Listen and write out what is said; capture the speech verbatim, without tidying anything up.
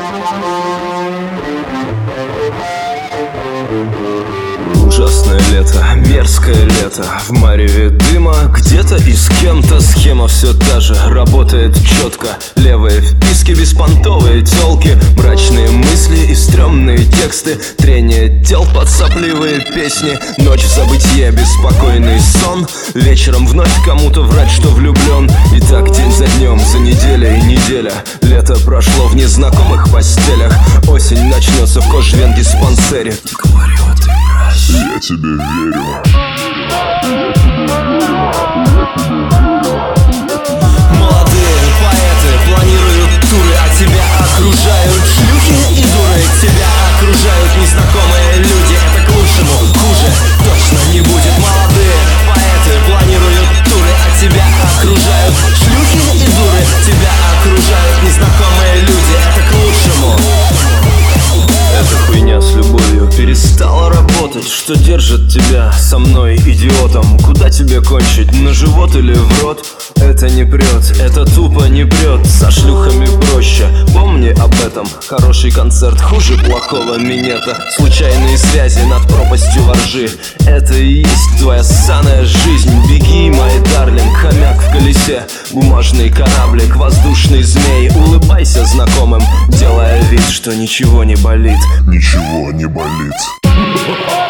Ужасное лето, мерзкое лето, в мареве дыма где-то и с кем-то схема все та же, работает четко. Левые вписки, беспонтовые телки, мрачные мысли и стрёмные тексты, трение тел под сопливые песни. Ночь в забытье, беспокойный сон, вечером вновь кому-то врать, что влюблен. И так день за днем, за неделей неделя, лето прошло в незнакомых постелях. Осень начнется в кожвен-диспансере. Говорю, ты я тебе верю. Молодые поэты планируют туры, а тебя окружают шлюхи и дуры. Тебя окружают незнакомые люди. Это к лучшему, хуже точно не будет. Молодые поэты планируют туры, а тебя окружают шлюхи и дуры. Тебя окружают незнакомые люди. Это к лучшему. Эта хуйня с любовью перестала работать. Что держит тебя со мной, идиотом? Куда тебе кончить, на живот или в рот? Это не прет, это тупо не прет. Со шлюхами проще, помни об этом. Хороший концерт хуже плохого минета. Случайные связи над пропастью воржи. Это и есть твоя ссаная жизнь. Беги, мой дарлинг, хомяк в колесе. Бумажный кораблик, воздушный змей. Улыбайся знакомым, делая вид, что ничего не болит. Ничего не болит.